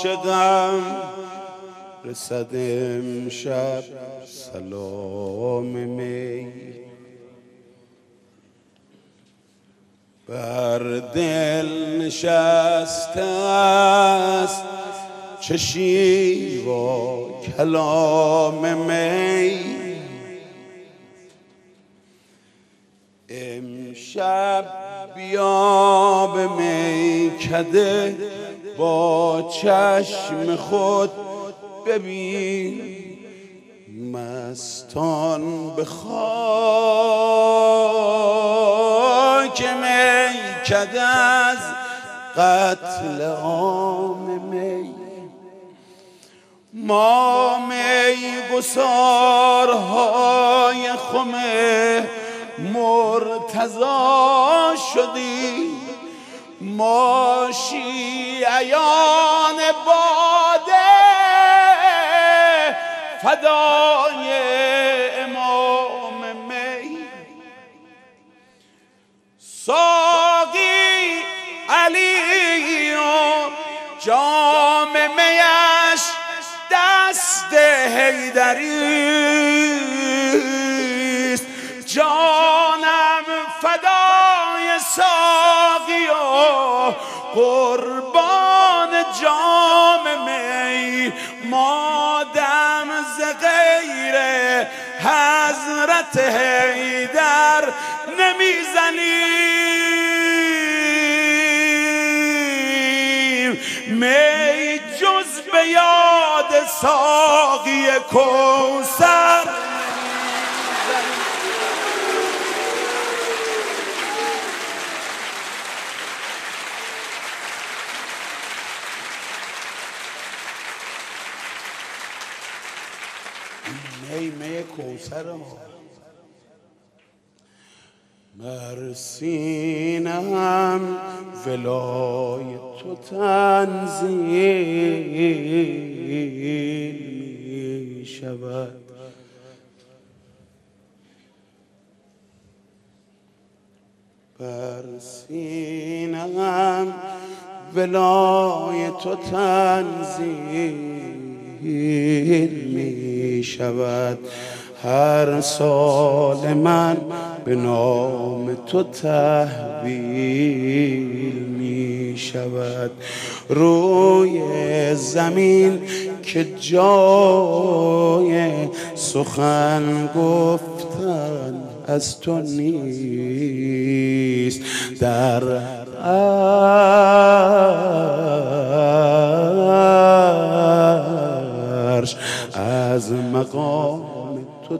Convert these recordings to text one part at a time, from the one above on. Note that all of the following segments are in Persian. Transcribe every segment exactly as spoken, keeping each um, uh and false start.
عاشقم رسد امشب سلام می، بر دل نشسته است چه شیوه و کلام می. امشب بیا به میکده با چشم خود ببین، مستان به خاک میکده از قتل عام می. ما می گسارهای خم مرتضی شدیم، ما شیعیان باده فدای امام می. ساقی علی و جام میش دست حیدریست، جانم فدای ساقی و قربان جام می. ما دم ز غیر حضرت حیدر نمیزنیم، می جز به یاد ساقی کوثر. می می کوثر بر سینه‌ام ولای تو تنزیل می شود، بر سینه‌ام ولای تو تنزیل می شود. هر سال من به نام تو تحویل می شود. روی زمین که جای سخن گفتن از تو نیست، در عرش از مقام تو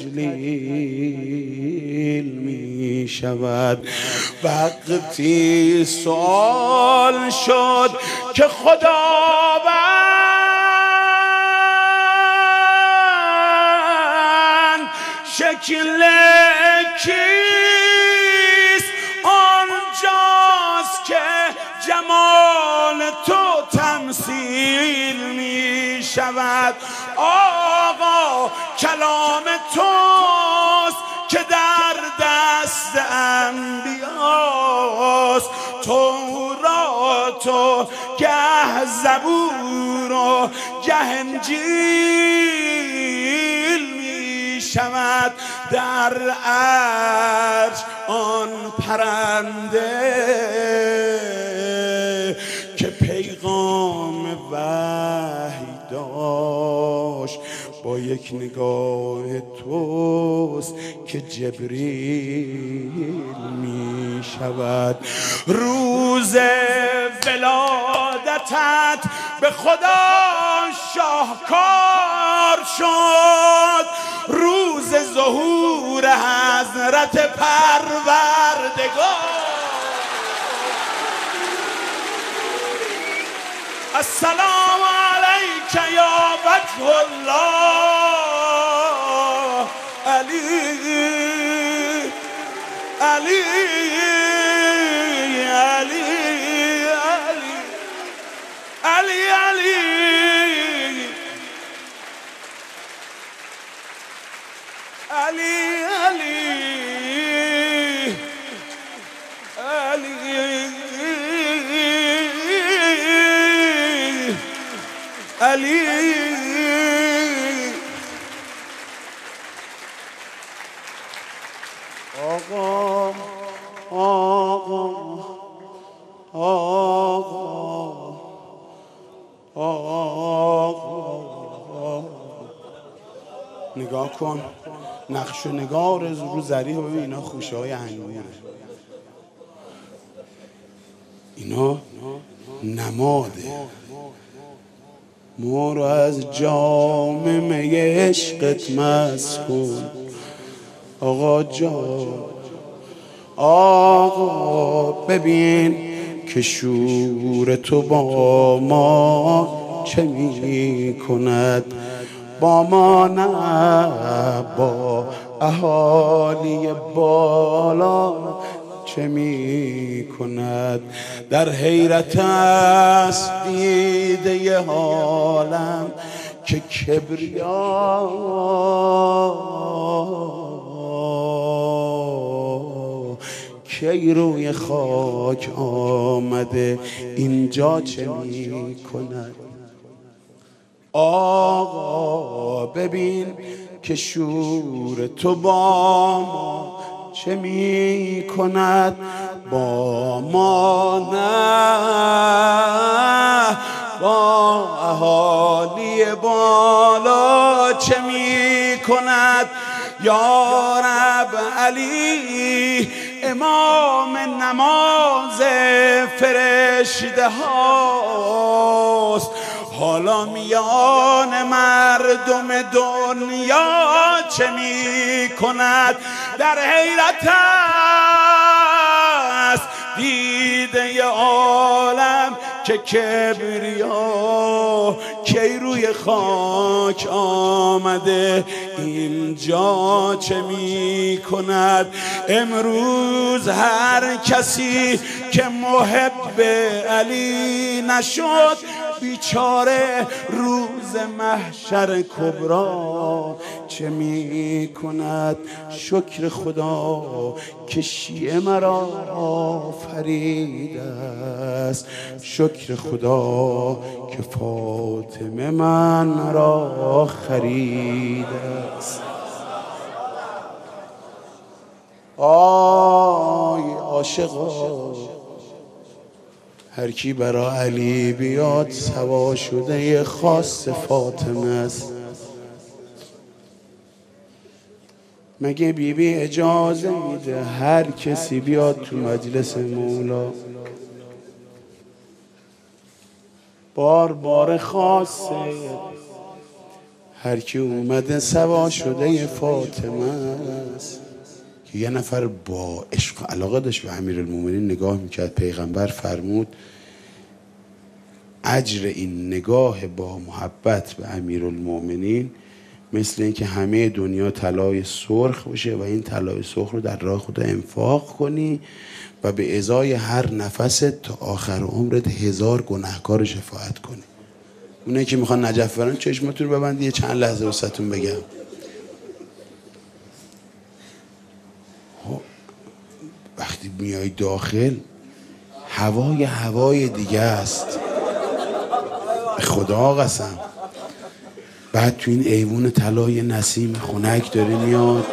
تجلیل می شود. وقتی سوال شد که خداوند شکل کیست، آنجاست که جمال تو تمثیل می شود. آقا کلام توست که در دست انبیاست، تورات و گه زبور و گه انجیل می شود. در عرش آن پرنده که پیغام وحی داشت با یک نگاه توست که جبریل می شود. روز ولادتت به خدا شاهکار شد، روز ظهور حضرت پروردگار. السلام علیک یا وجه الله علی علی علی علی علی علی علی علی علی علی آقا آقا آقا آقا نگاه کن نقش و نگار رو زری و اینا خوشه های انگوره، اینا نماده ما رو از جام می عشقت مست کن آقا جان. آقا ببین که شور تو با ما چه می کند، با ما نه با اهالی بالا چه می کند. در حیرت است دیده حالم که کبریا کی روی خاک آمده اینجا چه می کند. آقا ببین که شور تو با ما چه می کند، با ما نه با اهالی بالا چه می کند. یا رب علی امام نماز فرشته هاست، حالا میان مردم دنیا چه می کند. در حیرت است دیده عالم که کبریا کی روی خاک آمده اینجا چه می کند. امروز هر کسی که محب علی نشد بیچاره روز محشر کبرا چه می کند. شکر خدا که شیعه مرا آفریده است، شکر خدا که فاطمه من را خریده است. آی عاشقا هر کی برا علی بیاد سوا شده خاص فاطمه است. مگه بی بی اجازه میده هر کسی بیاد تو مجلس مولا؟ بار بار خاصه هر کی اومده سوا شده فاطمه است. که یه نفر با عشق و علاقه داشت به امیرالمومنین نگاه میکرد، پیغمبر فرمود اجر این نگاه با محبت به امیرالمومنین مثل اینکه همه دنیا طلای سرخ باشه و این طلای سرخ رو در راه خدا انفاق کنی و به ازای هر نفست تا آخر عمرت هزار گناهکار رو شفاعت کنی. اونایی که میخوان نجف برن چشمتون رو ببندید یه چند لحظه واسهتون بگم. وقتی میای داخل هوای هوای دیگه است، خدا قسم. بعد تو این ایوون طلای نسیم خنک داره میاد،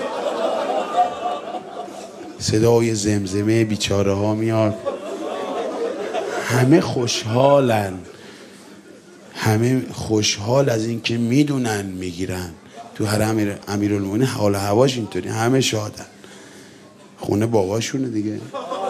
صدای زمزمه بیچاره ها میاد، همه خوشحالن، همه خوشحال از این که میدونن میگیرن. تو حرم امیرالمومنین حال هواش اینطوری، همه شادن، خونه باباشونه دیگه.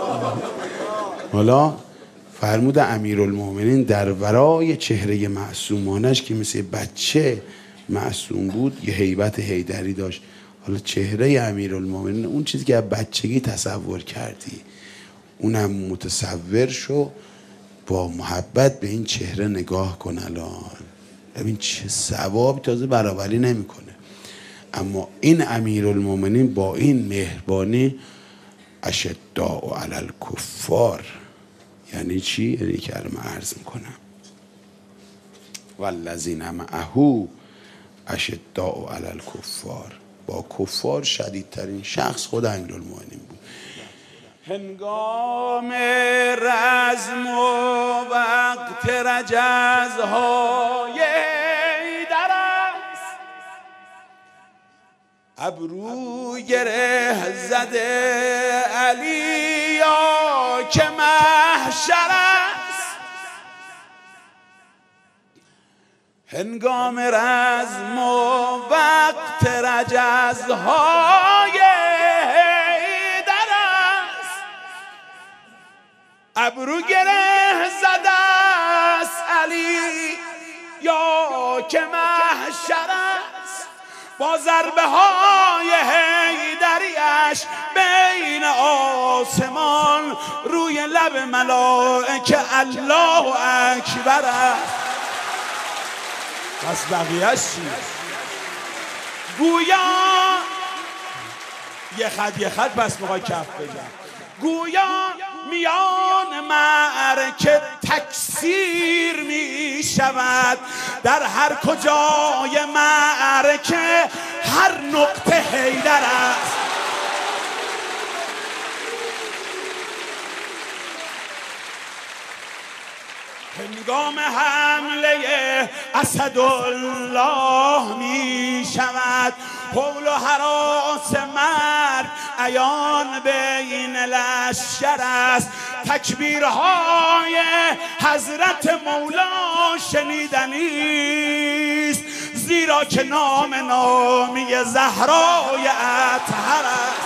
حالا فرمود امیرالمومنین در ورای چهره معصومانش که مثل بچه معصوم بود یه هیبت حیدری داشت. حالا چهره امیرالمومنین اون چیزی که از بچگی تصور کردی اونم متصور شو، با محبت به این چهره نگاه کن. الان ببین چه ثواب، تازه برابری نمیکنه. اما این امیرالمومنین با این مهربانی اشداء علی الکفار، یعنی چی؟ یعنی که الان من عرض میکنم والذین معه اشداء علی الکفار، با کفار شدیدترین شخص خود امیرالمومنین بود. هنگام رزم و وقت رجزهای ابرو گره زده علیا که محشر است، هنگام رزم و وقت رجزهای حیدر است. ابرو گره زده است علی یا که محشر است، با ضربه های حیدریش بین آسمان روی لب ملائکه الله اکبر است. پس بقیهش چی؟ گویا یه خط یه خط پس میخوای کف بگم. گویا میان معرکه تکثیر می شود، در هر کجای معرکه هر نقطه حیدر است. هنگام حمله اسدالله می شود، حول و هراس مرگ عیان بین لشکر است. تکبیرهای حضرت مولا شنیدنی است، زیرا که نام نامی زهرای اطهر است.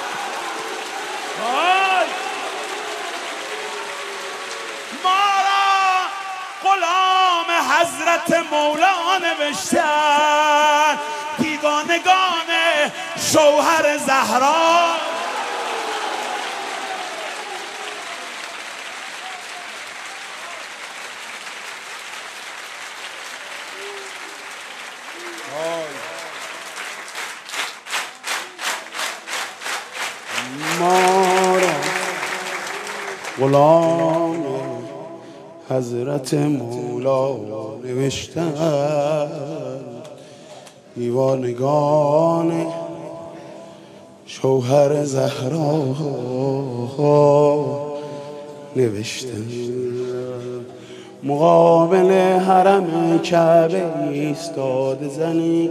ما را غلام حضرت مولا نوشتن، دیوانگان شوهر زهرا. ما را غلام حضرت مولا نوشتن، دیوانگان شوهر زهرا نوشتن. مقابل حرم کعبه ایستاده زنی،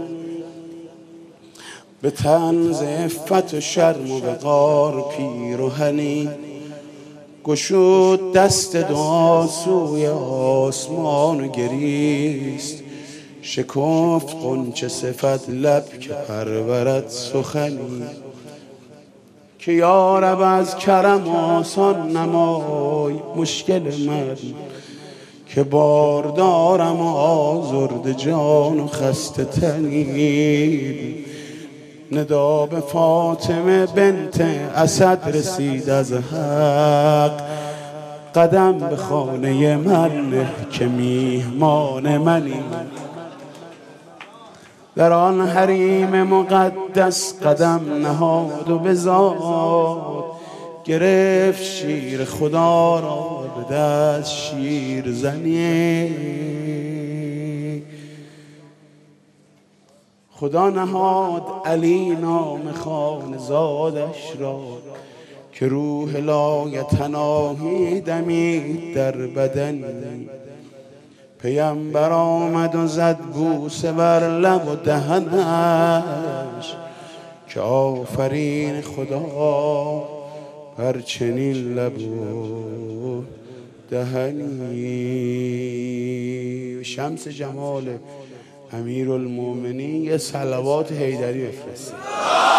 به طنز عفت و شرم و وقار پیرهنی، گشود دست دعا سوی آسمان و گریست، شکفت غنچه صفت لب که پرورد سخنی، که یا رب از کرم آسان نمای مشکل من، که بار دارم آزرد جان و خسته تنی. ندا به فاطمه بنت اسد رسید از حق، قدم به خانه من که میهمان منی. در آن حریم مقدس قدم نهاد و بزاد، گرفت شیر خدا را به دست شیر زنی. خدا نهاد علی نام خانزادش را، که روح لایتناهی دمید در بدنی. پیامبر آمد و زد بوسه بر لب و دهنش، که آفرین خدا بر چنین لب و دهنی. شمس جمال امیرالمومنین یه صلوات حیدری بفرستید.